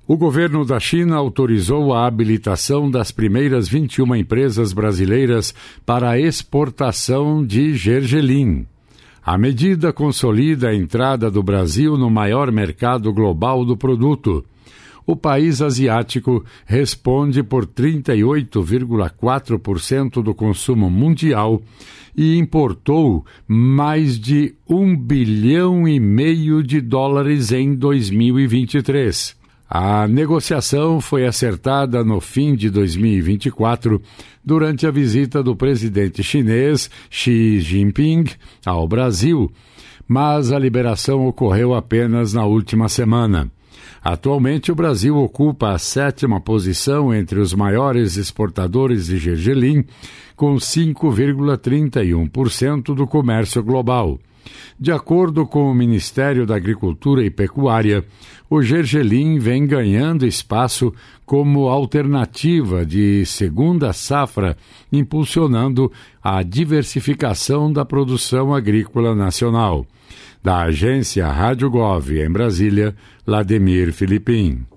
O governo da China autorizou a habilitação das primeiras 21 empresas brasileiras para a exportação de gergelim. A medida consolida a entrada do Brasil no maior mercado global do produto. O país asiático responde por 38,4% do consumo mundial e importou mais de US$ 1,5 bilhão em 2023. A negociação foi acertada no fim de 2024, durante a visita do presidente chinês Xi Jinping ao Brasil, mas a liberação ocorreu apenas na última semana. Atualmente, o Brasil ocupa a 7ª posição entre os maiores exportadores de gergelim, com 5,31% do comércio global. De acordo com o Ministério da Agricultura e Pecuária, o gergelim vem ganhando espaço como alternativa de segunda safra, impulsionando a diversificação da produção agrícola nacional. Da agência Rádio Gov, em Brasília, Lademir Filipim.